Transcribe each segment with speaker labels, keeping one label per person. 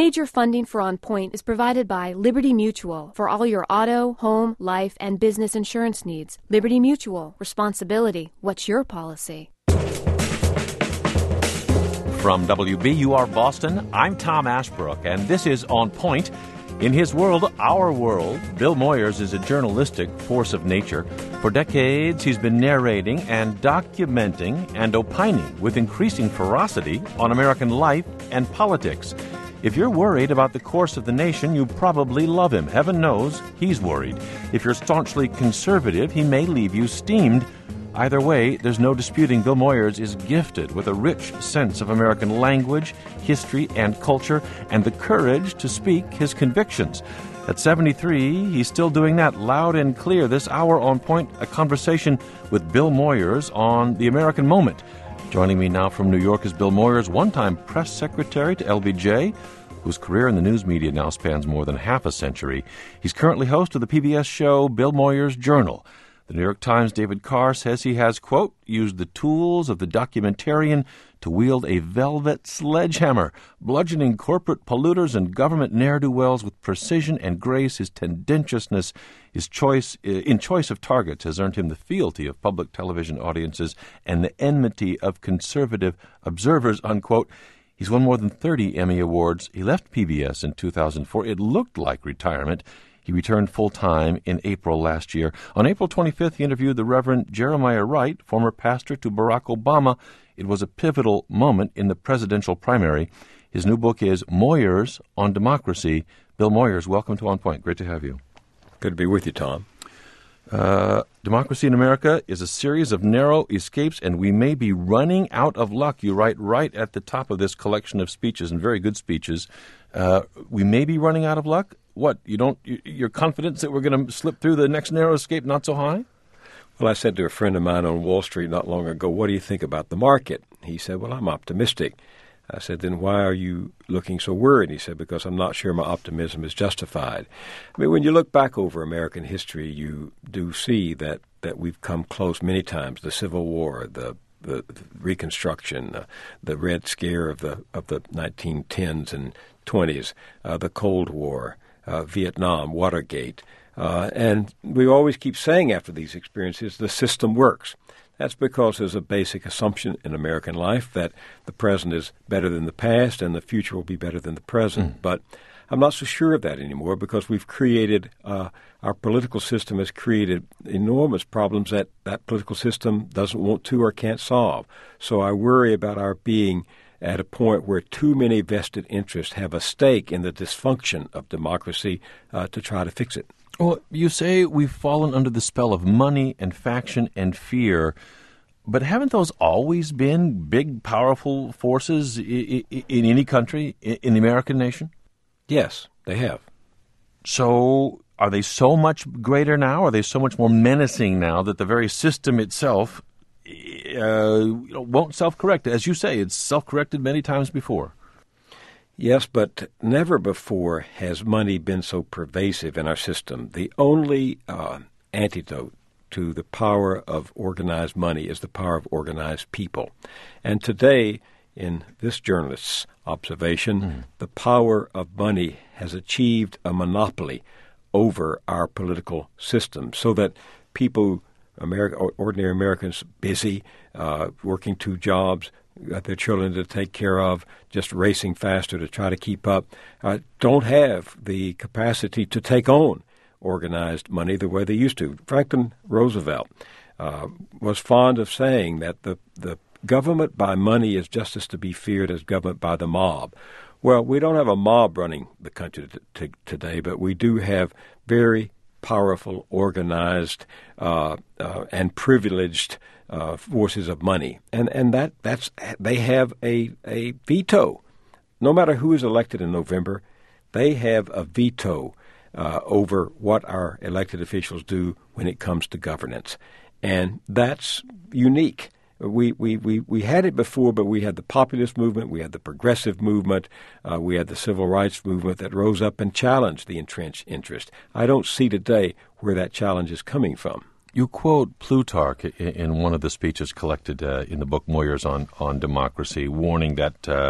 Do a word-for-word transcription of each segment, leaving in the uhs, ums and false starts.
Speaker 1: Major funding for On Point is provided by Liberty Mutual for all your auto, home, life, and business insurance needs. Liberty Mutual. Responsibility. What's your policy?
Speaker 2: From W B U R Boston, I'm Tom Ashbrook, and this is On Point. In his world, our world, Bill Moyers is a journalistic force of nature. For decades, he's been narrating and documenting and opining with increasing ferocity on American life and politics. If you're worried about the course of the nation, you probably love him. Heaven knows he's worried. If you're staunchly conservative, he may leave you steamed. Either way, there's no disputing Bill Moyers is gifted with a rich sense of American language, history, and culture, and the courage to speak his convictions. At seventy-three, he's still doing that loud and clear. This hour On Point, a conversation with Bill Moyers on the American moment. Joining me now from New York is Bill Moyers, one-time press secretary to L B J, whose career in the news media now spans more than half a century. He's currently host of the P B S show Bill Moyers Journal. The New York Times' David Carr says he has, quote, used the tools of the documentarian to wield a velvet sledgehammer, bludgeoning corporate polluters and government ne'er-do-wells with precision and grace. His tendentiousness, his choice in choice of targets has earned him the fealty of public television audiences and the enmity of conservative observers, unquote. He's won more than thirty Emmy Awards. He left P B S in two thousand four. It looked like retirement. He returned full-time in April last year. On April twenty-fifth, he interviewed the Reverend Jeremiah Wright, former pastor to Barack Obama. It was a pivotal moment in the presidential primary. His new book is Moyers on Democracy. Bill Moyers, welcome to On Point. Great to have you.
Speaker 3: Good to be with you, Tom.
Speaker 2: Uh, Democracy in America is a series of narrow escapes, and we may be running out of luck. You write right at the top of this collection of speeches, and very good speeches. Uh, we may be running out of luck. What, you don't, your confidence that we're going to slip through the next narrow escape not so high?
Speaker 3: Well, I said to a friend of mine on Wall Street not long ago, what do you think about the market? He said, well, I'm optimistic. I said, then why are you looking so worried? He said, because I'm not sure my optimism is justified. I mean, when you look back over American history, you do see that, that we've come close many times. The Civil War, the the, the Reconstruction, uh, the Red Scare of the of the nineteen tens and twenties, uh, the Cold War, Uh, Vietnam, Watergate. Uh, and we always keep saying after these experiences, the system works. That's because there's a basic assumption in American life that the present is better than the past and the future will be better than the present. Mm. But I'm not so sure of that anymore because we've created, uh, our political system has created enormous problems that that political system doesn't want to or can't solve. So I worry about our being at a point where too many vested interests have a stake in the dysfunction of democracy uh, to try to fix it.
Speaker 2: Well, you say we've fallen under the spell of money and faction and fear, but haven't those always been big, powerful forces in, in any country, in the American nation?
Speaker 3: Yes, they have.
Speaker 2: So are they so much greater now? Are they so much more menacing now that the very system itself Uh, you know, won't self-correct? As you say, it's self-corrected many times before.
Speaker 3: Yes, but never before has money been so pervasive in our system. The only uh, antidote to the power of organized money is the power of organized people. And today, in this journalist's observation, mm. the power of money has achieved a monopoly over our political system so that people America, ordinary Americans, busy, uh, working two jobs, got their children to take care of, just racing faster to try to keep up, uh, don't have the capacity to take on organized money the way they used to. Franklin Roosevelt uh, was fond of saying that the, the government by money is just as to be feared as government by the mob. Well, we don't have a mob running the country t- t- today, but we do have very powerful, organized, uh, uh, and privileged uh, forces of money, and and that that's they have a a veto. No matter who is elected in November, they have a veto uh, over what our elected officials do when it comes to governance, and that's unique. We, we, we, we had it before, but we had the populist movement, we had the progressive movement, uh, we had the civil rights movement that rose up and challenged the entrenched interest. I don't see today where that challenge is coming from.
Speaker 2: You quote Plutarch in one of the speeches collected uh, in the book Moyers on, on Democracy, warning that uh,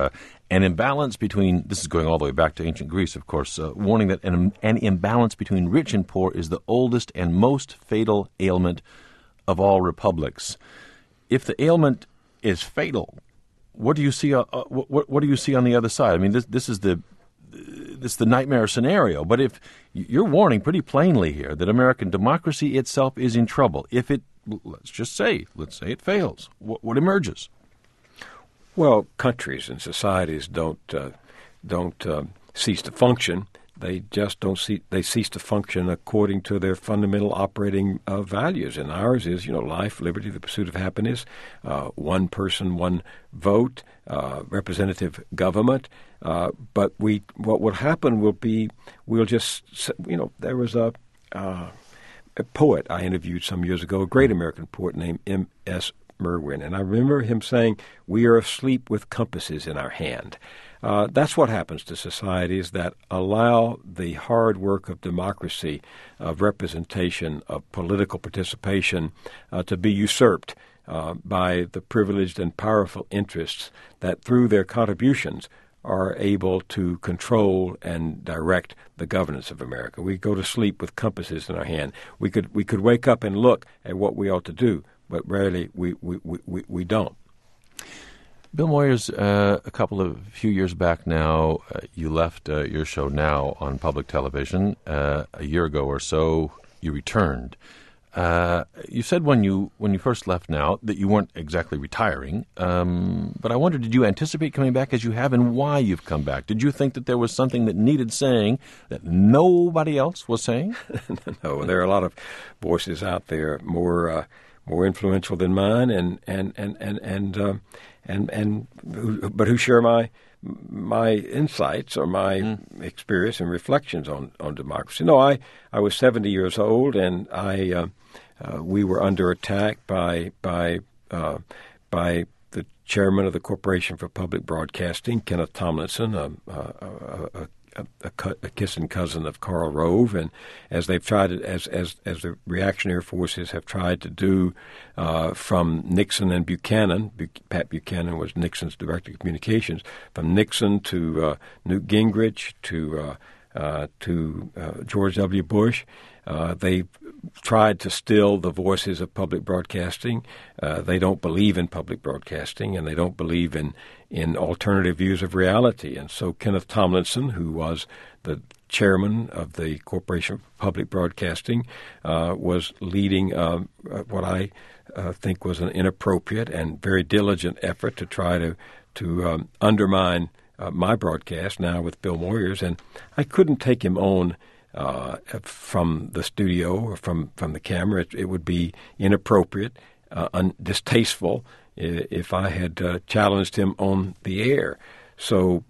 Speaker 2: an imbalance between, this is going all the way back to ancient Greece, of course, uh, warning that an, an imbalance between rich and poor is the oldest and most fatal ailment of all republics. If the ailment is fatal, what do you see? Uh, uh, what, what do you see on the other side? I mean, this this is the this is the nightmare scenario. But if you're warning pretty plainly here that American democracy itself is in trouble, if it, let's just say, let's say it fails, what, what emerges?
Speaker 3: Well, countries and societies don't uh, don't uh, cease to function. They just don't see. They cease to function according to their fundamental operating uh, values. And ours is, you know, life, liberty, the pursuit of happiness, uh, one person, one vote, uh, representative government. Uh, but we, what will happen will be, we'll just, you know, there was a, uh, a poet I interviewed some years ago, a great American poet named M S Merwin, and I remember him saying, "We are asleep with compasses in our hand." Uh, that's what happens to societies that allow the hard work of democracy, of representation, of political participation uh, to be usurped uh, by the privileged and powerful interests that through their contributions are able to control and direct the governance of America. We go to sleep with compasses in our hand. We could we could wake up and look at what we ought to do, but rarely we, we, we, we don't.
Speaker 2: Bill Moyers, uh, a couple of few years back now, uh, you left uh, your show Now on public television. Uh, a year ago or so, you returned. Uh, you said when you when you first left Now that you weren't exactly retiring, um, but I wonder, did you anticipate coming back as you have, and why you've come back? Did you think that there was something that needed saying that nobody else was saying?
Speaker 3: No, there are a lot of voices out there more uh, more influential than mine, and and and and and. Uh, And and who, but who share my my insights or my mm. experience and reflections on, on democracy. No, I, I was seventy years old, and I uh, uh, we were under attack by by uh, by the chairman of the Corporation for Public Broadcasting, Kenneth Tomlinson, a, a, a, a, a, a kissing cousin of Karl Rove, and as they've tried to, as as as the reactionary forces have tried to do uh, from Nixon and Buchanan. Buch- Pat Buchanan was Nixon's director of communications. From Nixon to uh, Newt Gingrich to uh, uh, to uh, George W. Bush, uh, they tried to still the voices of public broadcasting. Uh, they don't believe in public broadcasting, and they don't believe in, in alternative views of reality. And so Kenneth Tomlinson, who was the chairman of the Corporation for Public Broadcasting, uh, was leading uh, what I uh, think was an inappropriate and very diligent effort to try to, to um, undermine uh, my broadcast now with Bill Moyers. And I couldn't take him on Uh, from the studio or from, from the camera. It, it would be inappropriate, uh, un- distasteful if I had uh, challenged him on the air. So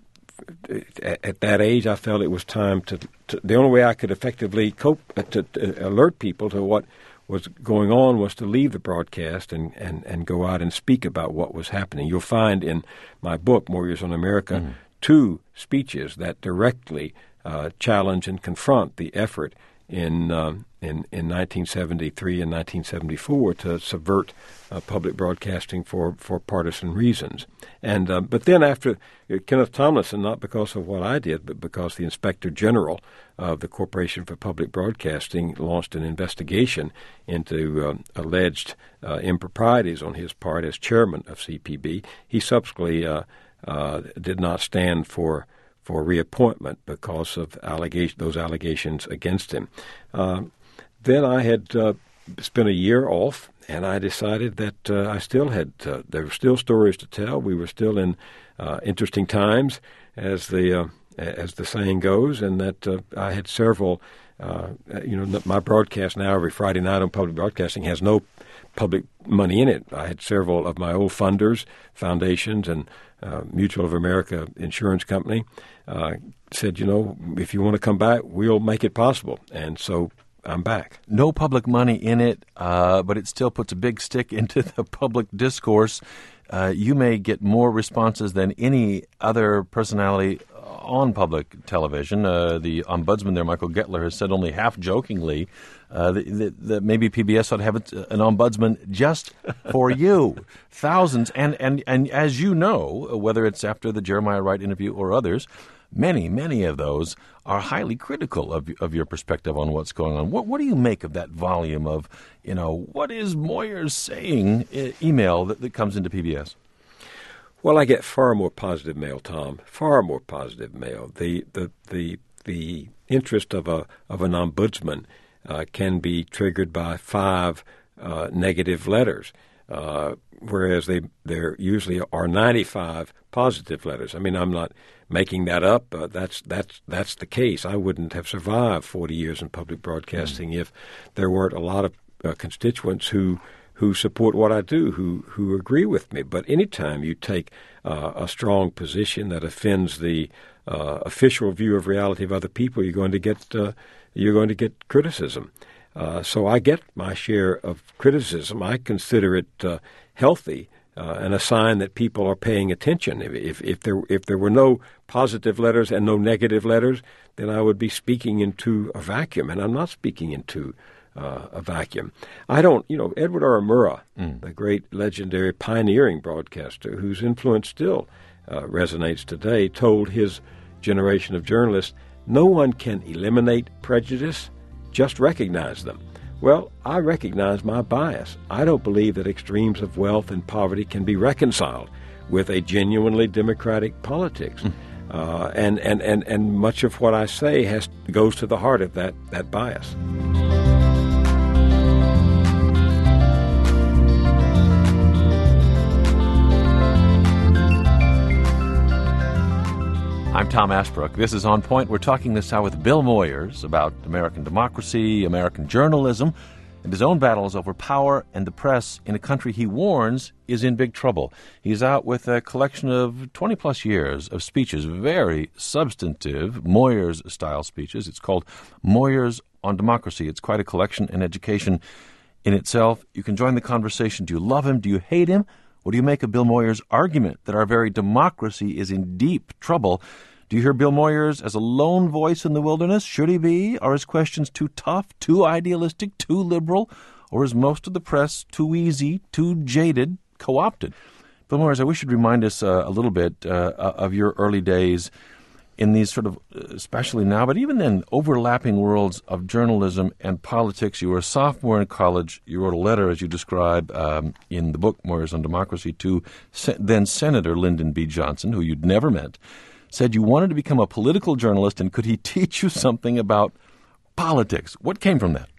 Speaker 3: at, at that age, I felt it was time to, to the only way I could effectively cope, uh, to, to alert people to what was going on was to leave the broadcast and, and, and go out and speak about what was happening. You'll find in my book, Moyers on America, mm. two speeches that directly Uh, challenge and confront the effort in um, in in nineteen seventy-three and nineteen seventy-four to subvert uh, public broadcasting for, for partisan reasons. And uh, but then after uh, Kenneth Tomlinson, not because of what I did, but because the Inspector General of the Corporation for Public Broadcasting launched an investigation into uh, alleged uh, improprieties on his part as chairman of C P B, he subsequently uh, uh, did not stand for for reappointment because of allegation, those allegations against him. Uh, then I had uh, spent a year off, and I decided that uh, I still had, uh, there were still stories to tell. We were still in uh, interesting times, as the uh, as the saying goes, and that uh, I had several, uh, you know, my broadcast now every Friday night on public broadcasting has no public money in it. I had several of my old funders, foundations, and uh, Mutual of America Insurance Company uh, said, you know, if you want to come back, we'll make it possible. And so I'm back.
Speaker 2: No public money in it, uh, but it still puts a big stick into the public discourse. Uh, you may get more responses than any other personality on public television. Uh, the ombudsman there, Michael Gettler, has said only half-jokingly uh, that, that, that maybe P B S ought to have an ombudsman just for you. Thousands, and, and, and as you know, whether it's after the Jeremiah Wright interview or others, many, many of those are highly critical of of your perspective on what's going on. What what do you make of that volume of, you know, what is Moyers saying e- email that, that comes into P B S?
Speaker 3: Well, I get far more positive mail, Tom. Far more positive mail. The the the the interest of a of an ombudsman uh, can be triggered by five uh, negative letters, uh, whereas they there usually are ninety-five positive letters. I mean, I'm not making that up. Uh, that's that's that's the case. I wouldn't have survived forty years in public broadcasting mm. if there weren't a lot of uh, constituents who. who support what I do, who who agree with me. But anytime you take uh, a strong position that offends the uh, official view of reality of other people, you're going to get uh, you're going to get criticism. Uh, so I get my share of criticism. I consider it uh, healthy uh, and a sign that people are paying attention. If, if if there if there were no positive letters and no negative letters, then I would be speaking into a vacuum, and I'm not speaking into Uh, a vacuum. I don't, you know, Edward R. Murrah, mm. the great legendary pioneering broadcaster whose influence still uh, resonates today, told his generation of journalists, no one can eliminate prejudice, just recognize them. Well, I recognize my bias. I don't believe that extremes of wealth and poverty can be reconciled with a genuinely democratic politics. Mm. Uh, and, and, and, and much of what I say has goes to the heart of that, that bias.
Speaker 2: I'm Tom Ashbrook. This is On Point. We're talking this hour with Bill Moyers about American democracy, American journalism, and his own battles over power and the press in a country he warns is in big trouble. He's out with a collection of twenty-plus years of speeches, very substantive Moyers-style speeches. It's called Moyers on Democracy. It's quite a collection and education in itself. You can join the conversation. Do you love him? Do you hate him? What do you make of Bill Moyers' argument that our very democracy is in deep trouble? Do you hear Bill Moyers as a lone voice in the wilderness? Should he be? Are his questions too tough, too idealistic, too liberal? Or is most of the press too easy, too jaded, co-opted? Bill Moyers, I wish you'd remind us uh, a little bit uh, of your early days in these sort of, especially now, but even then, overlapping worlds of journalism and politics. You were a sophomore in college. You wrote a letter, as you describe um, in the book, Moyers on Democracy, to se- then Senator Lyndon B. Johnson, who you'd never met, said you wanted to become a political journalist, and could he teach you something about politics? What came from that?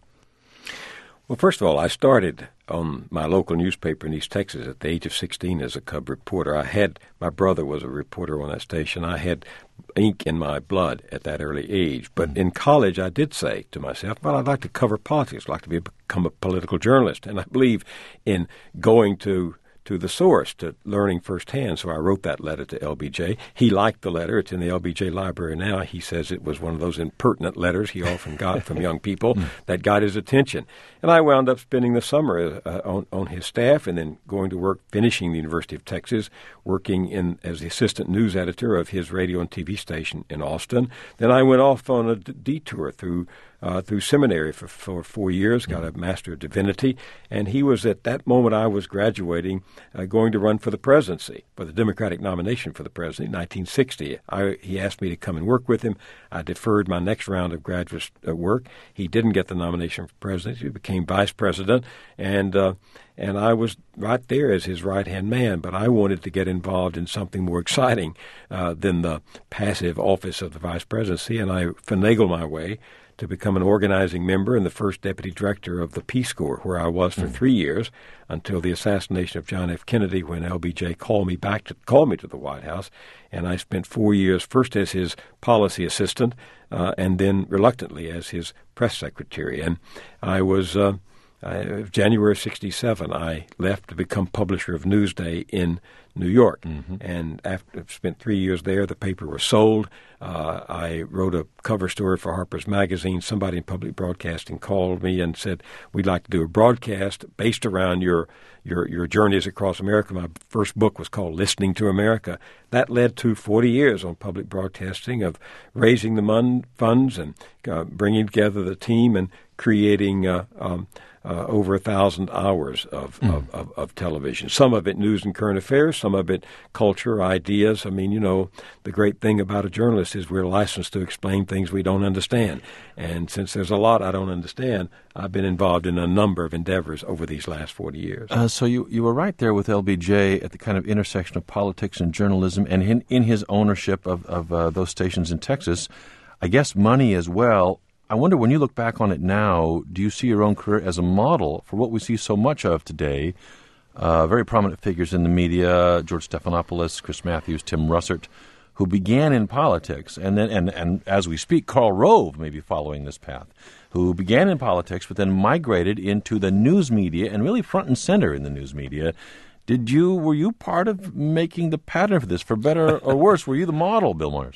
Speaker 3: Well, first of all, I started on my local newspaper in East Texas at the age of sixteen as a cub reporter. I had, my brother was a reporter on that station. I had ink in my blood at that early age. But mm-hmm. in college, I did say to myself, well, I'd like to cover politics. I'd like to be, become a political journalist. And I believe in going to to the source, to learning firsthand. So I wrote that letter to L B J. He liked the letter. It's in the L B J library now. He says it was one of those impertinent letters he often got from young people that got his attention. And I wound up spending the summer uh, on, on his staff and then going to work, finishing the University of Texas, working in as the assistant news editor of his radio and T V station in Austin. Then I went off on a d- detour through Uh, through seminary for, for four years, got a Master of Divinity, and he was at that moment I was graduating, uh, going to run for the presidency, for the Democratic nomination for the presidency in nineteen sixty. I, he asked me to come and work with him. I deferred my next round of graduate uh, work. He didn't get the nomination for presidency. He became vice president, and uh, and I was right there as his right-hand man, but I wanted to get involved in something more exciting uh, than the passive office of the vice presidency, and I finagled my way to become an organizing member and the first deputy director of the Peace Corps, where I was for mm. three years until the assassination of John F. Kennedy, when L B J called me back to called me to the White House, and I spent four years first as his policy assistant uh, and then reluctantly as his press secretary. And I was uh, I, January of sixty-seven, I left to become publisher of Newsday in New York.
Speaker 2: Mm-hmm.
Speaker 3: And after I spent three years there, the paper was sold. Uh, I wrote a cover story for Harper's Magazine. Somebody in public broadcasting called me and said, we'd like to do a broadcast based around your your your journeys across America. My first book was called Listening to America. That led to forty years on public broadcasting of raising the mun- funds and uh, bringing together the team and creating uh, um, uh, over a thousand hours of, mm. of, of, of television. Some of it news and current affairs, some of it culture, ideas. I mean, you know, the great thing about a journalist is we're licensed to explain things we don't understand. And since there's a lot I don't understand, I've been involved in a number of endeavors over these last forty years.
Speaker 2: Uh, so you, you were right there with L B J at the kind of intersection of politics and journalism, and in, in his ownership of, of uh, those stations in Texas, I guess money as well. I wonder, when you look back on it now, do you see your own career as a model for what we see so much of today? Uh, very prominent figures in the media, George Stephanopoulos, Chris Matthews, Tim Russert, who began in politics, and then and, and as we speak, Karl Rove may be following this path, who began in politics but then migrated into the news media and really front and center in the news media. Did you were you part of making the pattern for this, for better or worse? Were you the model, Bill Moyers?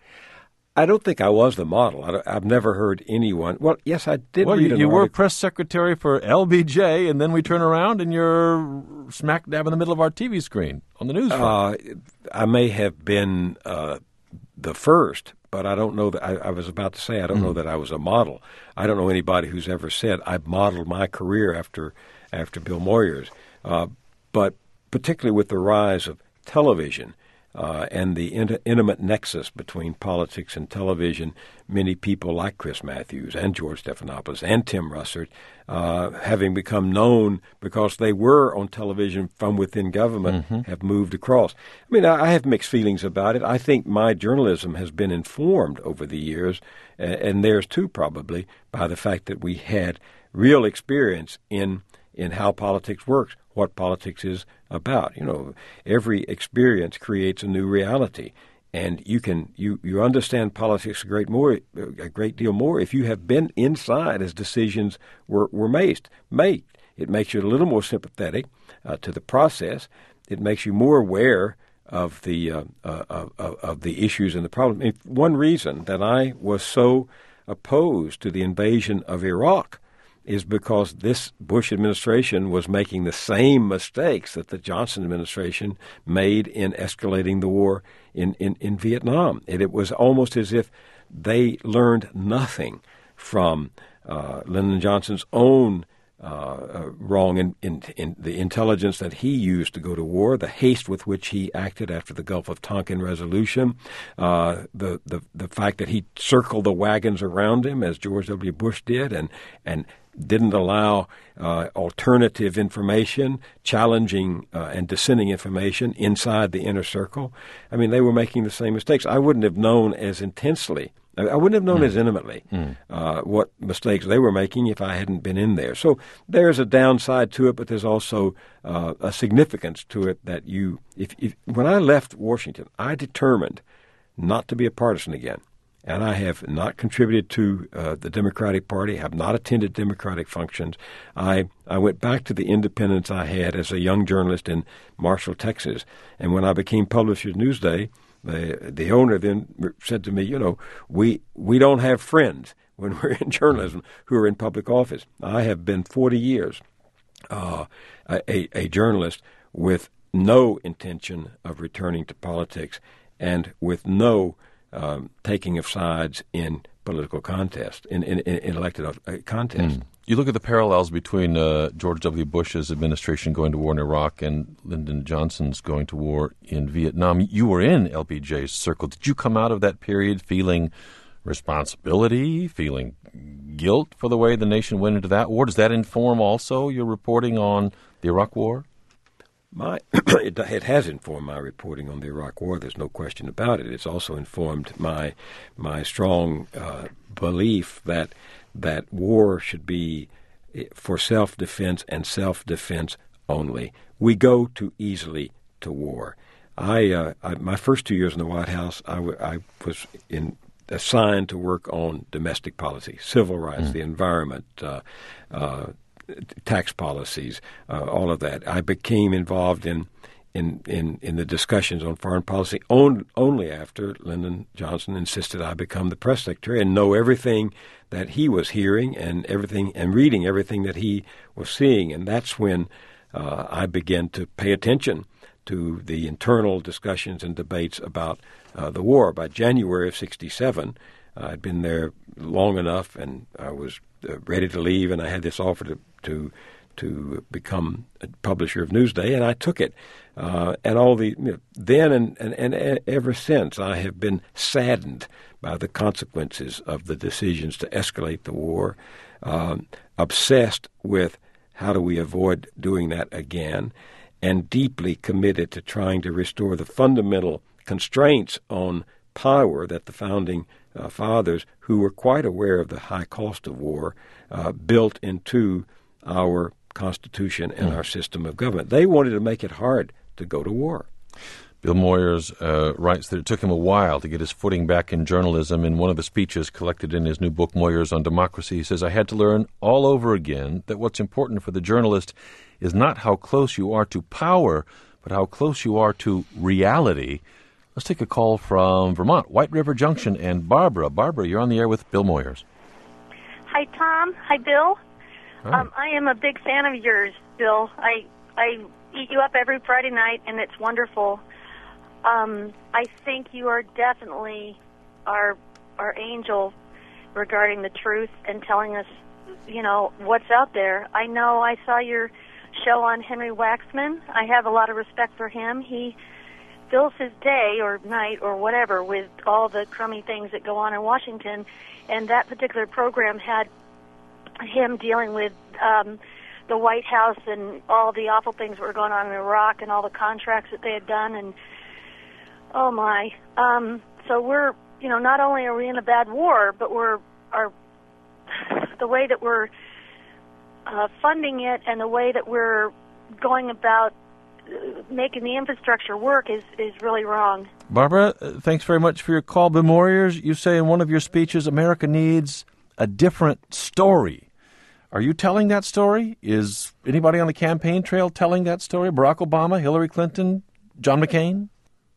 Speaker 3: I don't think I was the model. I I've never heard anyone. Well, yes, I did
Speaker 2: well,
Speaker 3: read
Speaker 2: you,
Speaker 3: an
Speaker 2: you were
Speaker 3: article.
Speaker 2: press secretary for L B J, and then we turn around and you're smack dab in the middle of our T V screen on the news front.
Speaker 3: Uh, I may have been uh, the first, but I don't know that. I, I was about to say I don't mm. know that I was a model. I don't know anybody who's ever said I've modeled my career after after Bill Moyers. Uh, but particularly with the rise of television, Uh, and the in- intimate nexus between politics and television, many people like Chris Matthews and George Stephanopoulos and Tim Russert, uh, having become known because they were on television from within government, mm-hmm. have moved across. I mean, I, I have mixed feelings about it. I think my journalism has been informed over the years, uh, and theirs too probably, by the fact that we had real experience in in how politics works, what politics is about. You know, every experience creates a new reality, and you can you, you understand politics a great more a great deal more if you have been inside as decisions were were made. Made it makes you a little more sympathetic uh, to the process. It makes you more aware of the uh, uh, of, of the issues and the problem. And one reason that I was so opposed to the invasion of Iraq is because this Bush administration was making the same mistakes that the Johnson administration made in escalating the war in, in, in Vietnam. And it was almost as if they learned nothing from uh, Lyndon Johnson's own uh, uh, wrong in, in, in the intelligence that he used to go to war, the haste with which he acted after the Gulf of Tonkin resolution, uh, the, the the fact that he circled the wagons around him as George W. Bush did, and and didn't allow uh, alternative information, challenging uh, and dissenting information inside the inner circle. I mean, they were making the same mistakes. I wouldn't have known as intensely, I wouldn't have known mm. as intimately mm. uh, what mistakes they were making if I hadn't been in there. So there's a downside to it, but there's also uh, a significance to it that you, if, if when I left Washington, I determined not to be a partisan again. And I have not contributed to uh, the Democratic Party, have not attended Democratic functions. I, I went back to the independence I had as a young journalist in Marshall, Texas. And when I became Publishers Newsday, the, the owner then said to me, you know, we, we don't have friends when we're in journalism who are in public office. I have been forty years uh, a, a journalist with no intention of returning to politics and with no Um, taking of sides in political contest, in, in, in elected uh, contest.
Speaker 2: Mm. You look at the parallels between uh, George W. Bush's administration going to war in Iraq and Lyndon Johnson's going to war in Vietnam. You were in L B J's circle. Did you come out of that period feeling responsibility, feeling guilt for the way the nation went into that war? Does that inform also your reporting on the Iraq War?
Speaker 3: My, it, it has informed my reporting on the Iraq War. There's no question about it. It's also informed my my strong uh, belief that that war should be for self-defense and self-defense only. We go too easily to war. I, uh, I my first two years in the White House, I, w- I was in, assigned to work on domestic policy, civil rights, mm. the environment, uh, uh, tax policies, uh, all of that. I became involved in in, in, in the discussions on foreign policy on, only after Lyndon Johnson insisted I become the press secretary and know everything that he was hearing and everything and reading everything that he was seeing. And that's when uh, I began to pay attention to the internal discussions and debates about uh, the war. By January of sixty-seven, uh, I'd been there long enough, and I was uh, ready to leave, and I had this offer to to, to become a publisher of Newsday, and I took it. Uh, and all the you know, then and, and, and ever since, I have been saddened by the consequences of the decisions to escalate the war, um, obsessed with how do we avoid doing that again, and deeply committed to trying to restore the fundamental constraints on power that the founding uh, fathers, who were quite aware of the high cost of war, uh, built into our Constitution and mm. our system of government. They wanted to make it hard to go to war.
Speaker 2: Bill Moyers uh, writes that it took him a while to get his footing back in journalism. In one of the speeches collected in his new book, Moyers on Democracy, he says, "I had to learn all over again that what's important for the journalist is not how close you are to power, but how close you are to reality." Let's take a call from Vermont, White River Junction, and Barbara. Barbara, you're on the air with Bill Moyers.
Speaker 4: Hi, Tom. Hi, Bill.
Speaker 2: Hi.
Speaker 4: Um, I am a big fan of yours, Bill. I I eat you up every Friday night, and it's wonderful. Um, I think you are definitely our our angel regarding the truth and telling us, you know, what's out there. I know I saw your show on Henry Waxman. I have a lot of respect for him. He fills his day or night or whatever with all the crummy things that go on in Washington, and that particular program had him dealing with um, the White House and all the awful things that were going on in Iraq and all the contracts that they had done, and oh my. Um, so we're, you know, not only are we in a bad war, but we're, our, the way that we're uh, funding it and the way that we're going about uh, making the infrastructure work is, is really wrong.
Speaker 2: Barbara, uh, thanks very much for your call. Bill Moyers, you say in one of your speeches, America needs a different story. Are you telling that story? Is anybody on the campaign trail telling that story? Barack Obama, Hillary Clinton, John McCain?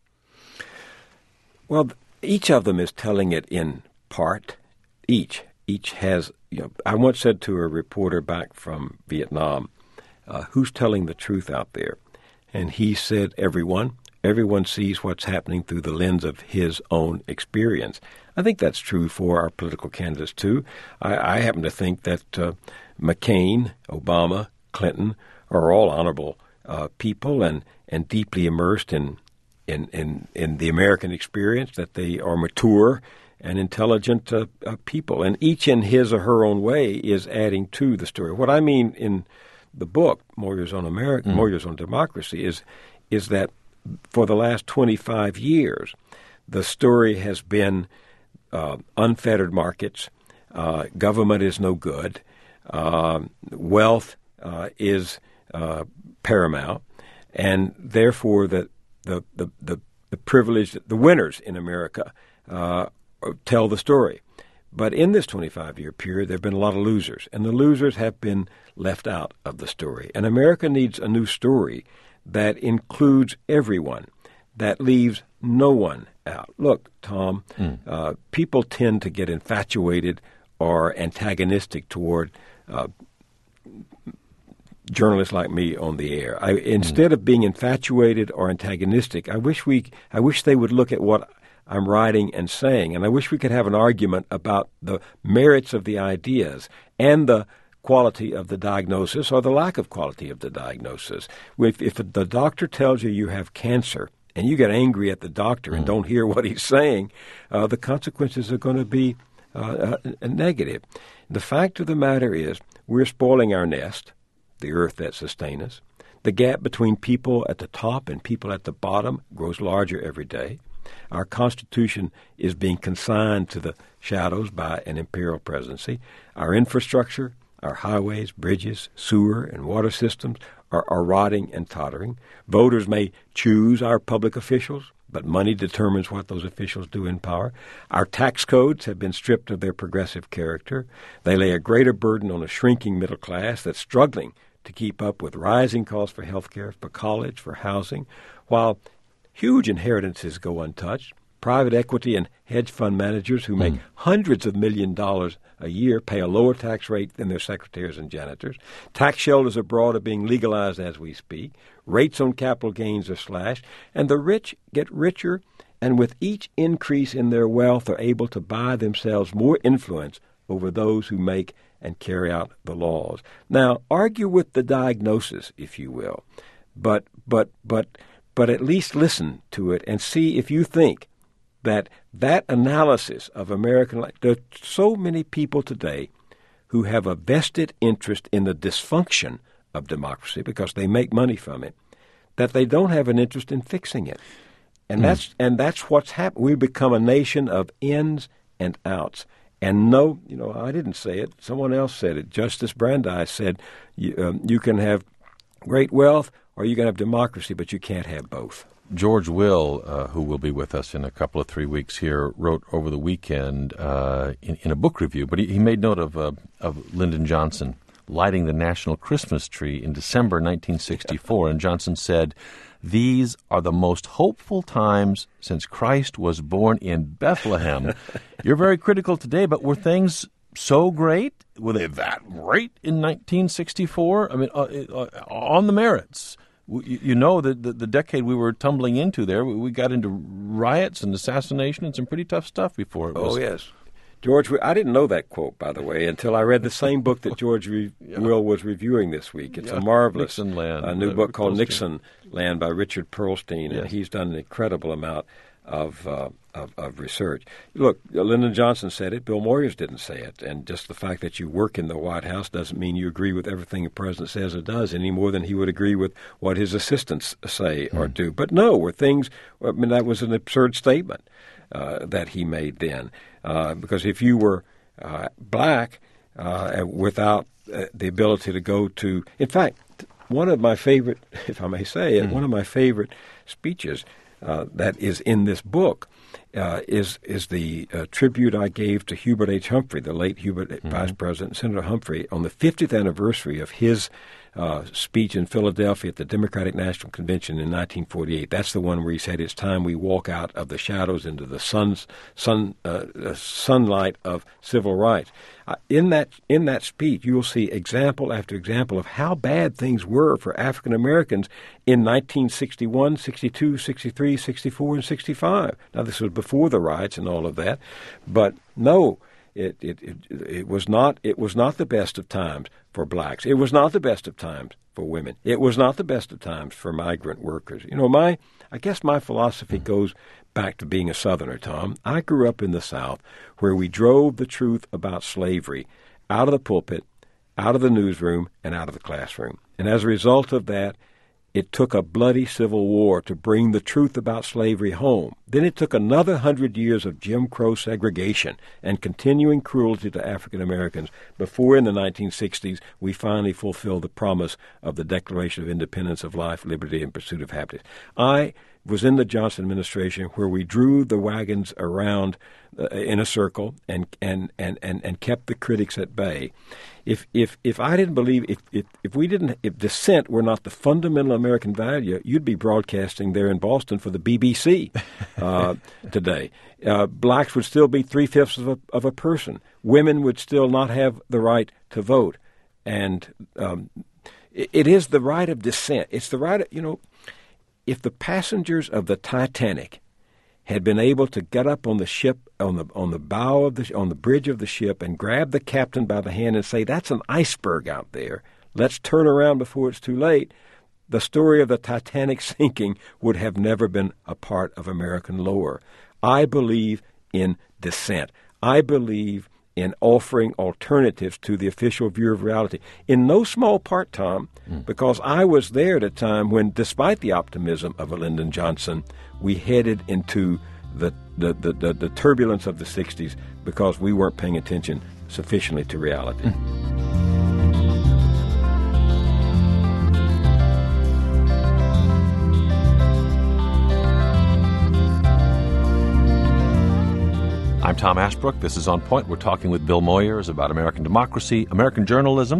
Speaker 3: Well, each of them is telling it in part. Each. Each has, you know, I once said to a reporter back from Vietnam, uh, who's telling the truth out there? And he said, everyone. Everyone sees what's happening through the lens of his own experience. I think that's true for our political candidates, too. I, I happen to think that uh, McCain, Obama, Clinton are all honorable uh, people and, and deeply immersed in, in, in, in the American experience, that they are mature and intelligent uh, uh, people. And each in his or her own way is adding to the story. What I mean in the book, Moyers on America, mm. Moyers on Democracy, is is that for the last twenty-five years, the story has been uh, unfettered markets, uh, government is no good, uh, wealth uh, is uh, paramount, and therefore the the the the, the privileged, the winners in America uh, tell the story. But in this twenty-five-year period, there have been a lot of losers, and the losers have been left out of the story. And America needs a new story that includes everyone, that leaves no one out. Look, Tom, mm. uh, people tend to get infatuated or antagonistic toward uh, journalists like me on the air. I, instead mm. of being infatuated or antagonistic, I wish we, I wish they would look at what I'm writing and saying, and I wish we could have an argument about the merits of the ideas and the quality of the diagnosis or the lack of quality of the diagnosis. If, if the doctor tells you you have cancer and you get angry at the doctor mm. and don't hear what he's saying, uh, the consequences are going to be uh, uh, negative. The fact of the matter is we're spoiling our nest, the earth that sustains us. The gap between people at the top and people at the bottom grows larger every day. Our Constitution is being consigned to the shadows by an imperial presidency. Our infrastructure, our highways, bridges, sewer, and water systems are, are rotting and tottering. Voters may choose our public officials, but money determines what those officials do in power. Our tax codes have been stripped of their progressive character. They lay a greater burden on a shrinking middle class that's struggling to keep up with rising costs for health care, for college, for housing, while huge inheritances go untouched. Private equity and hedge fund managers who make mm. hundreds of million dollars a year pay a lower tax rate than their secretaries and janitors. Tax shelters abroad are being legalized as we speak. Rates on capital gains are slashed. And the rich get richer, and with each increase in their wealth are able to buy themselves more influence over those who make and carry out the laws. Now, argue with the diagnosis, if you will, but but but but at least listen to it and see if you think that that analysis of American life, there are so many people today who have a vested interest in the dysfunction of democracy because they make money from it, that they don't have an interest in fixing it. And mm. that's and that's what's happened. We've become a nation of ins and outs. And no, you know, I didn't say it. Someone else said it. Justice Brandeis said, you, um, you can have great wealth or you can have democracy, but you can't have both.
Speaker 2: George Will, uh, who will be with us in a couple of three weeks here, wrote over the weekend uh, in, in a book review, but he, he made note of uh, of Lyndon Johnson lighting the national Christmas tree in December nineteen sixty-four, yeah. And Johnson said, "These are the most hopeful times since Christ was born in Bethlehem." You're very critical today, but were things so great? Were they that great in nineteen sixty-four? I mean, uh, uh, on the merits. You know, the, the, the decade we were tumbling into there, we got into riots and assassination and some pretty tough stuff before it was.
Speaker 3: Oh, yes. George, I didn't know that quote, by the way, until I read the same book that George Re- yeah. Will was reviewing this week. It's yeah. a marvelous
Speaker 2: Nixon Land,
Speaker 3: uh, new
Speaker 2: uh,
Speaker 3: book called
Speaker 2: Pearlstein.
Speaker 3: Nixon Land by Richard Pearlstein,
Speaker 2: yes.
Speaker 3: and he's done an incredible amount of, uh, of of research. Look, Lyndon Johnson said it. Bill Moyers didn't say it. And just the fact that you work in the White House doesn't mean you agree with everything the president says or does any more than he would agree with what his assistants say mm. or do. But no, were things, I mean, that was an absurd statement uh, that he made then. Uh, because if you were uh, black uh, without uh, the ability to go to, in fact, one of my favorite, if I may say it, mm. one of my favorite speeches Uh, that is in this book uh, is is the uh, tribute I gave to Hubert H. Humphrey, the late Hubert mm-hmm. Vice President Senator Humphrey, on the fiftieth anniversary of his uh, speech in Philadelphia at the Democratic National Convention in nineteen forty-eight. That's the one where he said, "It's time we walk out of the shadows into the sun's, sun uh, uh, sunlight of civil rights." Uh, in that in that speech, you will see example after example of how bad things were for African Americans in nineteen sixty-one, sixty-two, sixty-three, sixty-four, and sixty-five. Now, this was before the riots and all of that, but no, it it it, it was not it was not the best of times for blacks. It was not the best of times for women. It was not the best of times for migrant workers. You know, my I guess my philosophy goes back to being a Southerner, Tom. I grew up in the South where we drove the truth about slavery out of the pulpit, out of the newsroom, and out of the classroom. And as a result of that, it took a bloody civil war to bring the truth about slavery home. Then it took another hundred years of Jim Crow segregation and continuing cruelty to African Americans before in the nineteen sixties we finally fulfilled the promise of the Declaration of Independence of Life, Liberty, and Pursuit of Happiness. I was in the Johnson administration where we drew the wagons around uh, in a circle and, and, and, and, and kept the critics at bay. If if if I didn't believe if, if if we didn't if dissent were not the fundamental American value, you'd be broadcasting there in Boston for the B B C uh, today. Uh, blacks would still be three fifths of a of a person. Women would still not have the right to vote, and um, it, it is the right of dissent. It's the right of, you know. If the passengers of the Titanic had been able to get up on the ship, on the on the bow of the on the bridge of the ship, and grab the captain by the hand and say, "That's an iceberg out there. Let's turn around before it's too late," the story of the Titanic sinking would have never been a part of American lore. I believe in dissent. I believe in offering alternatives to the official view of reality. In no small part, Tom, mm. because I was there at a time when, despite the optimism of a Lyndon Johnson, we headed into the, the, the, the, the turbulence of the sixties because we weren't paying attention sufficiently to reality. Mm.
Speaker 2: I'm Tom Ashbrook. This is On Point. We're talking with Bill Moyers about American democracy, American journalism,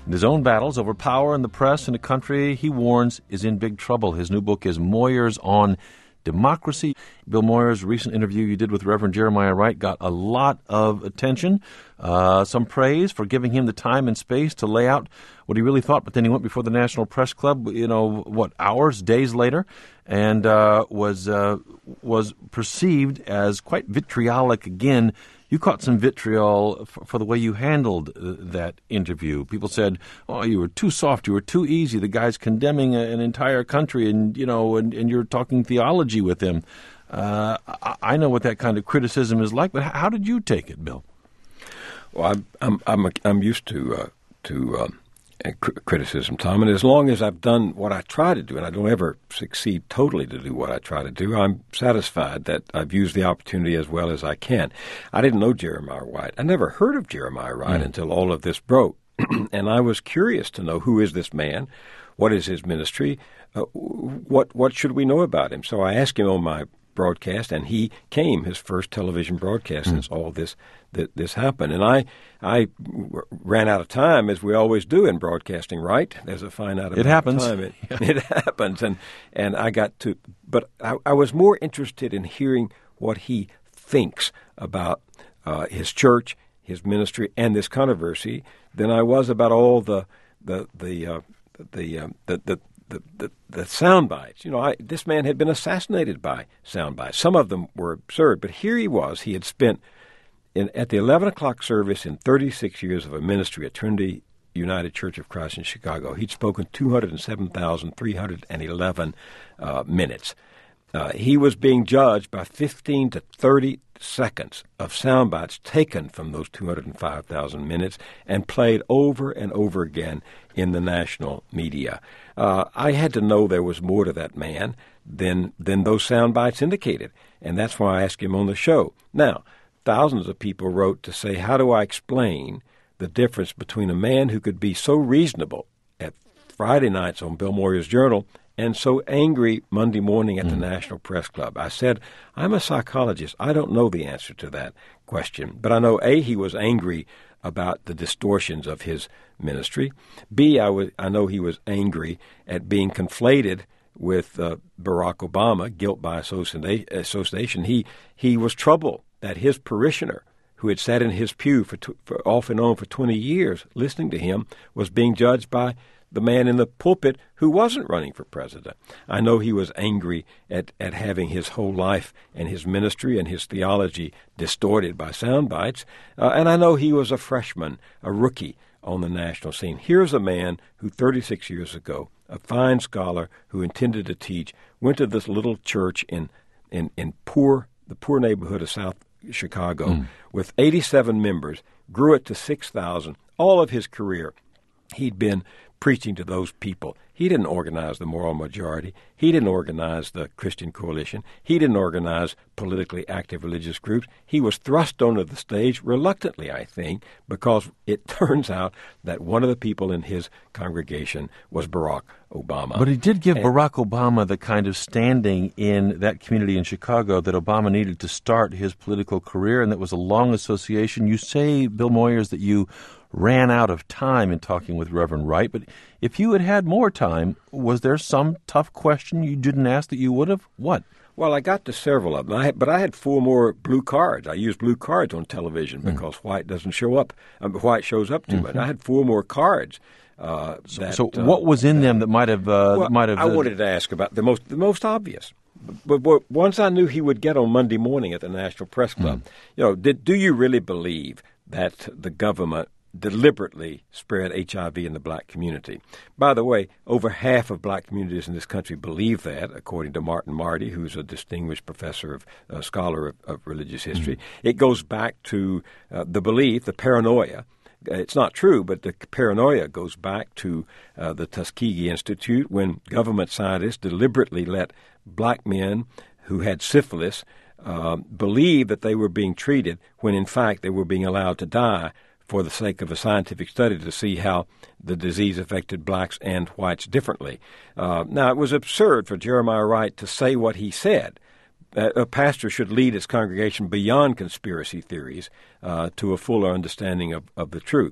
Speaker 2: In his own battles over power in the press and a country he warns is in big trouble. His new book is Moyers on Democracy. Bill Moyers' recent interview you did with Reverend Jeremiah Wright got a lot of attention, uh, some praise for giving him the time and space to lay out what he really thought, but then he went before the National Press Club, you know, what, hours, days later, and uh, was uh, was perceived as quite vitriolic again. You caught some vitriol for, for the way you handled uh, that interview. People said, "Oh, you were too soft. You were too easy. The guy's condemning a, an entire country, and you know, and, and you're talking theology with him." Uh, I, I know what that kind of criticism is like, but how did you take it, Bill?
Speaker 3: Well, I'm I'm I'm, I'm used to uh, to um, criticism, Tom, and as long as I've done what I try to do, and I don't ever succeed totally to do what I try to do, I'm satisfied that I've used the opportunity as well as I can. I didn't know Jeremiah Wright. I never heard of Jeremiah Wright mm. until all of this broke, and I was curious to know, who is this man? What is his ministry? Uh, what what should we know about him? So I asked him on my broadcast, and he came, his first television broadcast mm. since all this th- this happened. And I I w- ran out of time, as we always do in broadcasting, right? There's a finite amount
Speaker 2: it happens.
Speaker 3: of time. It, it happens. And, and I got to, but I, I was more interested in hearing what he thinks about uh, his church, his ministry, and this controversy than I was about all the, the, the, uh, the, um, the, the The, the, the sound bites. You know, I, this man had been assassinated by sound bites. Some of them were absurd, but here he was. He had spent in, at the eleven o'clock service in thirty-six years of a ministry at Trinity United Church of Christ in Chicago. He'd spoken two hundred seven thousand three hundred eleven uh, minutes. Uh, he was being judged by fifteen to thirty seconds of sound bites taken from those two hundred five thousand minutes and played over and over again in the national media. Uh, I had to know there was more to that man than than those sound bites indicated, and that's why I asked him on the show. Now, thousands of people wrote to say, how do I explain the difference between a man who could be so reasonable at Friday nights on Bill Moyers' Journal and so angry Monday morning at mm. the National Press Club? I said, I'm a psychologist. I don't know the answer to that question. But I know, A, he was angry about the distortions of his ministry. B, I, was, I know he was angry at being conflated with uh, Barack Obama, guilt by association. He, he was troubled that his parishioner, who had sat in his pew for, t- for off and on for twenty years listening to him, was being judged by the man in the pulpit who wasn't running for president. I know he was angry at, at having his whole life and his ministry and his theology distorted by sound bites. Uh, and I know he was a freshman, a rookie on the national scene. Here's a man who thirty-six years ago, a fine scholar who intended to teach, went to this little church in, in, in poor the poor neighborhood of South Chicago mm. with eighty-seven members, grew it to six thousand. All of his career, he'd been preaching to those people. He didn't organize the moral majority. He didn't organize the Christian Coalition. He didn't organize politically active religious groups. He was thrust onto the stage reluctantly, I think, because it turns out that one of the people in his congregation was Barack Obama.
Speaker 2: But he did give
Speaker 3: and,
Speaker 2: Barack Obama the kind of standing in that community in Chicago that Obama needed to start his political career, and that was a long association. You say, Bill Moyers, that you ran out of time in talking with Reverend Wright, but if you had had more time, was there some tough question you didn't ask that you would have? What?
Speaker 3: Well, I got to several of them, I had, but I had four more blue cards. I used blue cards on television because mm. White doesn't show up. Um, White shows up too mm-hmm. much. I had four more cards. Uh,
Speaker 2: so,
Speaker 3: that,
Speaker 2: so what was in uh, them that might have? Uh,
Speaker 3: well,
Speaker 2: might have.
Speaker 3: I
Speaker 2: uh,
Speaker 3: wanted to ask about the most the most obvious. But, but once I knew he would get on Monday morning at the National Press Club, mm. you know, did do you really believe that the government deliberately spread H I V in the black community? By the way, over half of black communities in this country believe that, according to Martin Marty, who's a distinguished professor of uh, scholar of, of religious history. Mm-hmm. It goes back to uh, the belief, the paranoia. It's not true, but the paranoia goes back to uh, the Tuskegee Institute, when government scientists deliberately let black men who had syphilis uh, believe that they were being treated when, in fact, they were being allowed to die for the sake of a scientific study to see how the disease affected blacks and whites differently. Uh, now, it was absurd for Jeremiah Wright to say what he said. Uh, a pastor should lead his congregation beyond conspiracy theories uh, to a fuller understanding of, of the truth.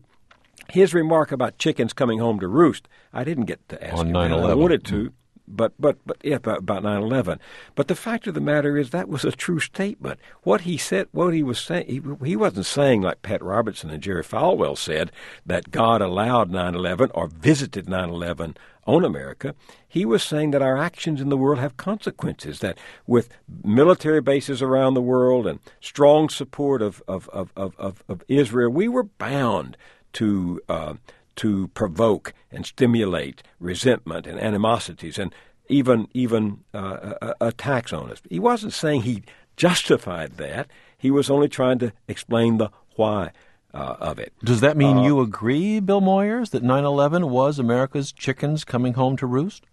Speaker 3: his remark about chickens coming home to roost, I didn't get to ask
Speaker 2: on
Speaker 3: him
Speaker 2: nine
Speaker 3: that.
Speaker 2: eleven.
Speaker 3: I wanted to, but but but yeah, about, about nine eleven. But the fact of the matter is that was a true statement. What he said, what he was saying, he, he wasn't saying like Pat Robertson and Jerry Falwell said that God allowed nine eleven or visited nine eleven on America. He was saying that our actions in the world have consequences, that with military bases around the world and strong support of of of of, of, of Israel, we were bound to uh, to provoke and stimulate resentment and animosities and even even uh, uh, attacks on us. He wasn't saying he justified that. He was only trying to explain the why uh, of it.
Speaker 2: Does that mean
Speaker 3: uh,
Speaker 2: you agree, Bill Moyers, that nine eleven was America's chickens coming home to roost?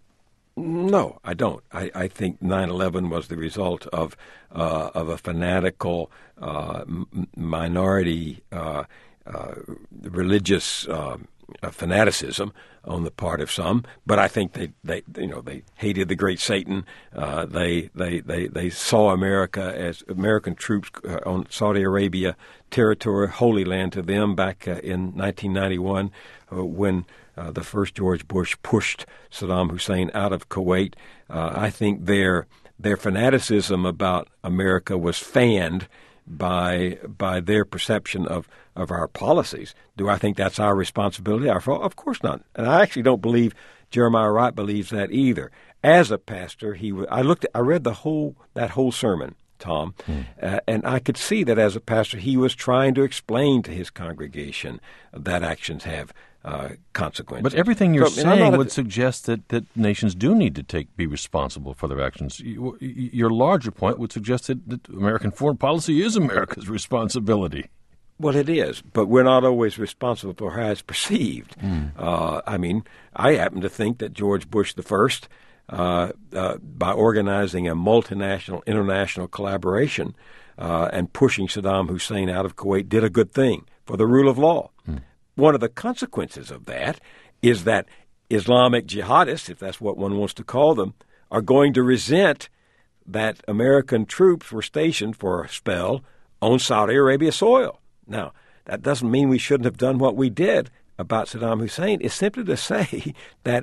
Speaker 3: No, I don't. I, I think nine eleven was the result of uh, of a fanatical uh, m- minority uh, uh, religious uh, fanaticism on the part of some. But I think they, they you know, they hated the great Satan. Uh, they, they they they saw America as American troops uh, on Saudi Arabia territory, Holy Land to them back uh, in nineteen ninety-one uh, when. Uh, the first George Bush pushed Saddam Hussein out of Kuwait. Uh, I think their their fanaticism about America was fanned by by their perception of, of our policies. Do I think that's our responsibility? Our fault? Of course not. And I actually don't believe Jeremiah Wright believes that either. As a pastor, he w- I looked. At, I read the whole that whole sermon, Tom, mm. uh, and I could see that as a pastor, he was trying to explain to his congregation that actions have Uh, consequences.
Speaker 2: But everything you're
Speaker 3: so,
Speaker 2: saying
Speaker 3: a,
Speaker 2: would suggest that, that nations do need to take be responsible for their actions. You, your larger point would suggest that, that American foreign policy is America's responsibility.
Speaker 3: Well, it is, but we're not always responsible for how it's perceived. Mm. Uh, I mean, I happen to think that George Bush the First, uh, uh, by organizing a multinational, international collaboration uh, and pushing Saddam Hussein out of Kuwait, did a good thing for the rule of law. Mm. One of the consequences of that is that Islamic jihadists, if that's what one wants to call them, are going to resent that American troops were stationed for a spell on Saudi Arabia soil. Now, that doesn't mean we shouldn't have done what we did about Saddam Hussein. It's simply to say that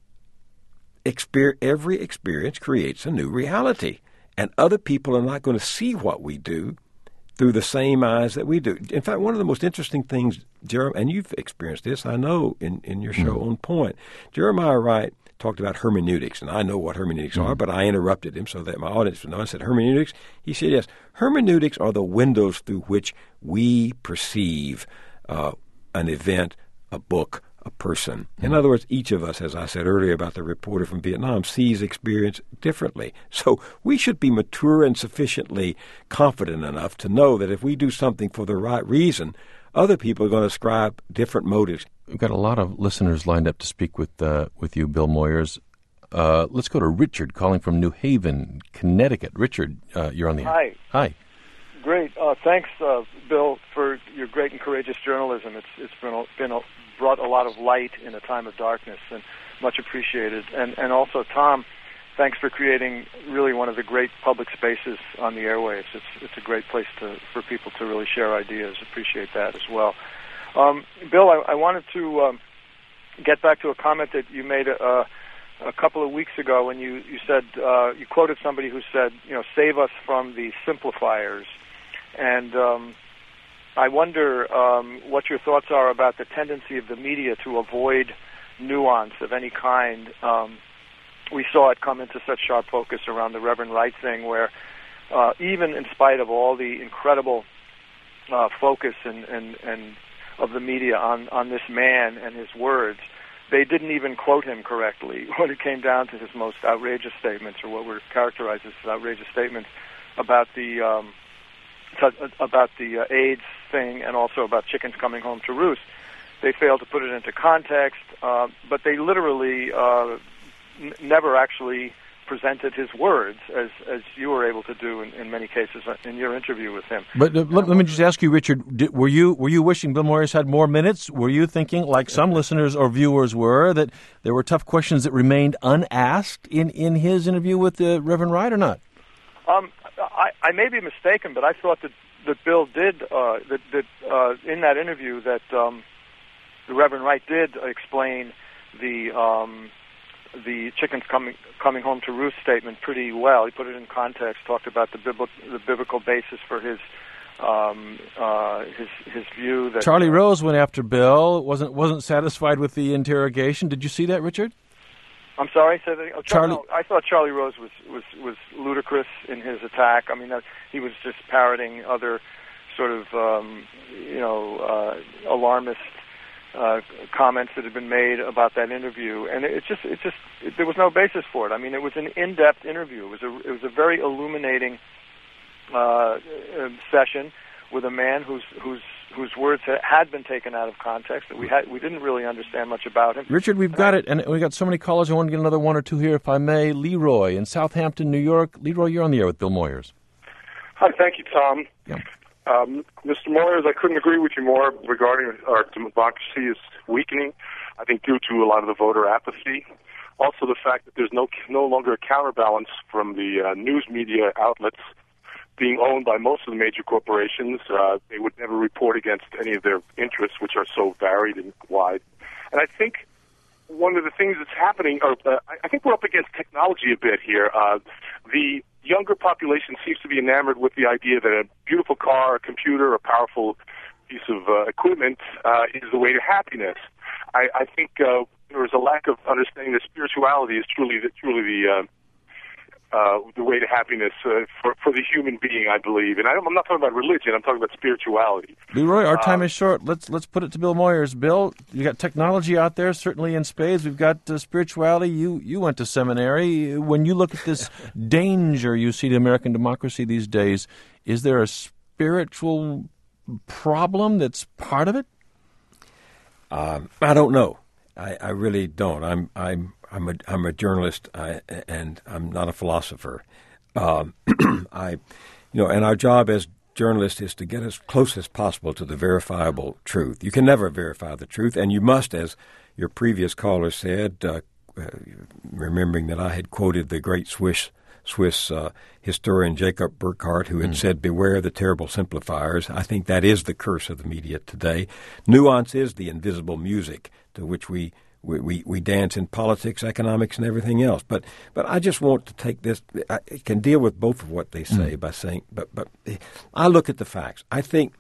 Speaker 3: exper- every experience creates a new reality, and other people are not going to see what we do through the same eyes that we do. In fact, one of the most interesting things, Jeremiah, and you've experienced this, I know, in, in your show mm-hmm. On Point, Jeremiah Wright talked about hermeneutics, and I know what hermeneutics mm-hmm. are, but I interrupted him so that my audience would know. I said, hermeneutics? He said, yes. Hermeneutics are the windows through which we perceive uh, an event, a book, a person. Mm-hmm. In other words, each of us, as I said earlier about the reporter from Vietnam, sees experience differently. So we should be mature and sufficiently confident enough to know that if we do something for the right reason, other people are going to ascribe different motives.
Speaker 2: We've got a lot of listeners lined up to speak with uh, with you, Bill Moyers. Uh, let's go to Richard calling from New Haven, Connecticut. Richard, uh, you're on the air.
Speaker 5: Hi.
Speaker 2: Hi.
Speaker 5: Great. Uh, thanks, uh, Bill, for your great and courageous journalism. It's it's been a, been a, brought a lot of light in a time of darkness, and much appreciated. And and also, Tom, thanks for creating really one of the great public spaces on the airwaves. It's it's a great place to for people to really share ideas. Appreciate that as well. Um, Bill, I, I wanted to um, get back to a comment that you made a, a couple of weeks ago when you you said uh, you quoted somebody who said, you know, save us from the simplifiers. And um, I wonder um, what your thoughts are about the tendency of the media to avoid nuance of any kind. Um, we saw it come into such sharp focus around the Reverend Wright thing, where uh, even in spite of all the incredible uh, focus and, and, and of the media on, on this man and his words, they didn't even quote him correctly when it came down to his most outrageous statements, or what were characterized as outrageous statements about the um, about the uh, AIDS thing, and also about chickens coming home to roost. They failed to put it into context, uh, but they literally uh, n- never actually presented his words, as as you were able to do in, in many cases in your interview with him.
Speaker 2: But uh, let, let me just ask you, Richard, did, were you were you wishing Bill Moyers had more minutes? Were you thinking, like some listeners or viewers were, that there were tough questions that remained unasked in, in his interview with uh, Reverend Wright, or not?
Speaker 5: Um, I, I may be mistaken, but I thought that, that Bill did, uh, that, that uh, in that interview, that um, the Reverend Wright did explain the um, the chickens coming coming home to roost statement pretty well. He put it in context, talked about the biblical the biblical basis for his um, uh, his his view that
Speaker 2: Charlie
Speaker 5: uh,
Speaker 2: Rose went after Bill. wasn't wasn't satisfied with the interrogation. Did you see that, Richard?
Speaker 5: I'm sorry. Say that, oh,
Speaker 2: Charlie.
Speaker 5: No, I thought Charlie Rose was, was, was ludicrous in his attack. I mean, that, he was just parroting other sort of um, you know uh, alarmist uh, comments that had been made about that interview, and it just it just it, there was no basis for it. I mean, it was an in-depth interview. It was a it was a very illuminating uh, session with a man whose whose whose words had been taken out of context, that we had we didn't really understand much about him.
Speaker 2: Richard, we've got it, and we've got so many callers. I want to get another one or two here, if I may. Leroy in Southampton, New York. Leroy, you're on the air with Bill Moyers.
Speaker 6: Hi, thank you, Tom.
Speaker 2: Yeah.
Speaker 6: Um, Mister Moyers, I couldn't agree with you more regarding our democracy is weakening, I think due to a lot of the voter apathy. Also the fact that there's no no longer a counterbalance from the uh, news media outlets being owned by most of the major corporations. Uh, they would never report against any of their interests, which are so varied and wide. And I think one of the things that's happening, or, uh, I think we're up against technology a bit here. Uh, the younger population seems to be enamored with the idea that a beautiful car, a computer, a powerful piece of uh, equipment uh, is the way to happiness. I, I think uh, there is a lack of understanding that spirituality is truly the, truly the uh, Uh, the way to happiness uh, for, for the human being, I believe. And I don't, I'm not talking about religion, I'm talking about spirituality.
Speaker 2: Leroy, our time
Speaker 6: uh,
Speaker 2: is short. Let's let's put it to Bill Moyers. Bill, you got technology out there, certainly in spades. We've got uh, spirituality. You, you went to seminary. When you look at this danger you see to American democracy these days, is there a spiritual problem that's part of it?
Speaker 3: Um, I don't know. I, I really don't. I'm I'm I'm a I'm a journalist, I, and I'm not a philosopher. Um, I, you know, and our job as journalists is to get as close as possible to the verifiable truth. You can never verify the truth, and you must, as your previous caller said, uh, uh, remembering that I had quoted the great Swiss Swiss uh, historian Jacob Burckhardt, who had mm. said, "Beware the terrible simplifiers." I think that is the curse of the media today. Nuance is the invisible music to which we we, we, we dance in politics, economics, and everything else. But but I just want to take this. I can deal with both of what they say mm. by saying, but but I look at the facts. I think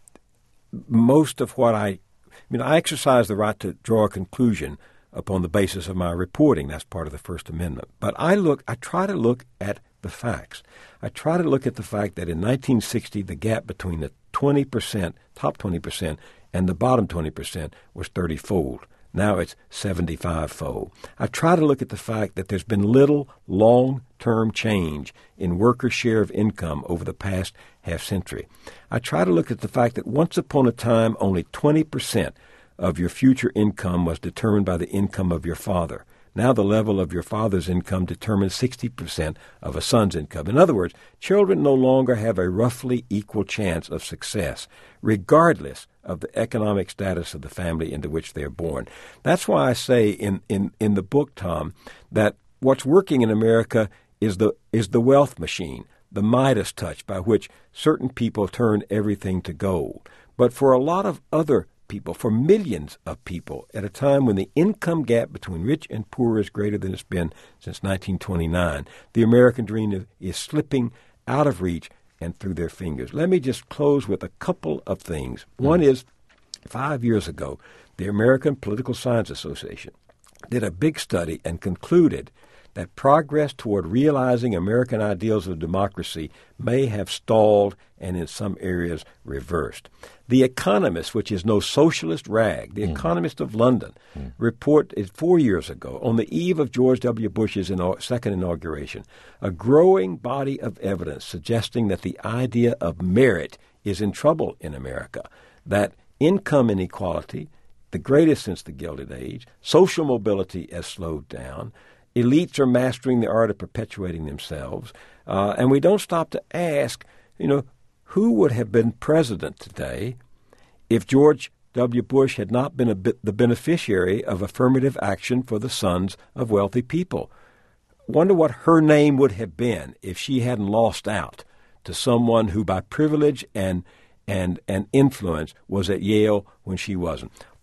Speaker 3: most of what I, I mean, I exercise the right to draw a conclusion upon the basis of my reporting. That's part of the First Amendment. But I look, I try to look at the facts. I try to look at the fact that in nineteen sixty, the gap between the twenty percent, top twenty percent, and the bottom twenty percent was thirty-fold. Now it's seventy-five-fold. I try to look at the fact that there's been little long-term change in workers' share of income over the past half-century. I try to look at the fact that once upon a time, only twenty percent of your future income was determined by the income of your father. Now the level of your father's income determines sixty percent of a son's income. In other words, children no longer have a roughly equal chance of success, regardless of the economic status of the family into which they are born. That's why I say in, in, in the book, Tom, that what's working in America is the is the wealth machine, the Midas touch by which certain people turn everything to gold. But for a lot of other people, for millions of people, at a time when the income gap between rich and poor is greater than it's been since nineteen twenty-nine, the American dream is slipping out of reach and through their fingers. Let me just close with a couple of things. Mm. One is, five years ago, the American Political Science Association did a big study and concluded that progress toward realizing American ideals of democracy may have stalled and in some areas reversed. The Economist, which is no socialist rag, the mm. Economist of London, mm. reported four years ago, on the eve of George W. Bush's inau- second inauguration, a growing body of evidence suggesting that the idea of merit is in trouble in America, that income inequality, the greatest since the Gilded Age, social mobility has slowed down, elites are mastering the art of perpetuating themselves, uh, and we don't stop to ask, you know, who would have been president today if George W. Bush had not been a bit the beneficiary of affirmative action for the sons of wealthy people? Wonder what her name would have been if she hadn't lost out to someone who by privilege and and and influence was at Yale when she wasn't.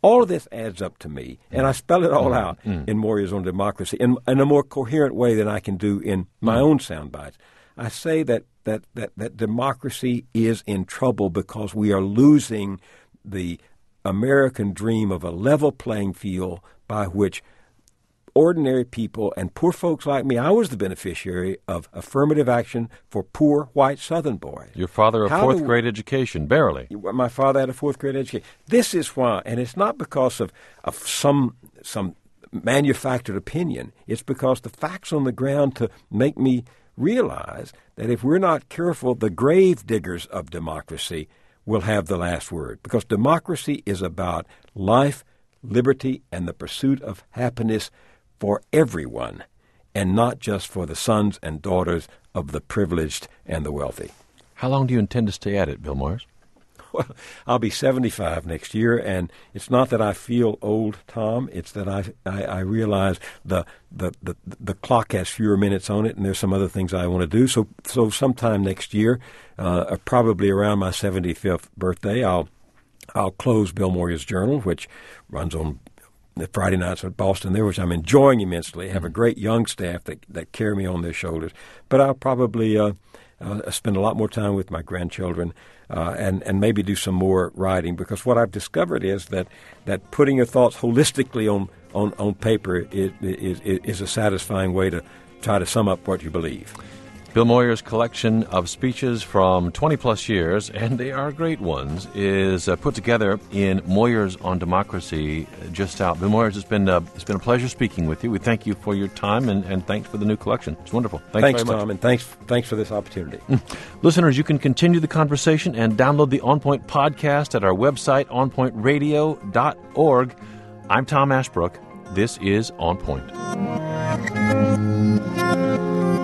Speaker 3: All of this adds up to me, and I spell it all out mm. in Moyers on Democracy in, in a more coherent way than I can do in my mm. own sound bites. I say that, that, that, that democracy is in trouble because we are losing the American dream of a level playing field by which ordinary people and poor folks like me, I was the beneficiary of affirmative action for poor white Southern boys.
Speaker 2: Your father a
Speaker 3: How
Speaker 2: fourth
Speaker 3: do,
Speaker 2: grade education, barely.
Speaker 3: My father had a fourth grade education. This is why, and it's not because of, of some some manufactured opinion. It's because the facts on the ground to make me realize that if we're not careful, the grave diggers of democracy will have the last word. Because democracy is about life, liberty, and the pursuit of happiness for everyone, and not just for the sons and daughters of the privileged and the wealthy.
Speaker 2: How long do you intend to stay at it, Bill Moyers?
Speaker 3: Well, I'll be seventy-five next year, and it's not that I feel old, Tom. It's that I I, I realize the, the the the clock has fewer minutes on it, and there's some other things I want to do. So so sometime next year, uh, probably around my seventy-fifth birthday, I'll I'll close Bill Moyers' Journal, which runs on the Friday nights at Boston there, which I'm enjoying immensely. I have a great young staff that, that carry me on their shoulders. But I'll probably uh, uh, spend a lot more time with my grandchildren uh, and, and maybe do some more writing, because what I've discovered is that, that putting your thoughts holistically on, on, on paper is, is, is a satisfying way to try to sum up what you believe.
Speaker 2: Bill Moyers' collection of speeches from twenty-plus years, and they are great ones, is uh, put together in Moyers on Democracy, just out. Bill Moyers, it's been, uh, it's been a pleasure speaking with you. We thank you for your time, and, and thanks for the new collection. It's wonderful. Thanks,
Speaker 3: thanks
Speaker 2: very much.
Speaker 3: Tom, and thanks, thanks for this opportunity.
Speaker 2: Mm. Listeners, you can continue the conversation and download the On Point podcast at our website, on point radio dot org. I'm Tom Ashbrook. This is On Point.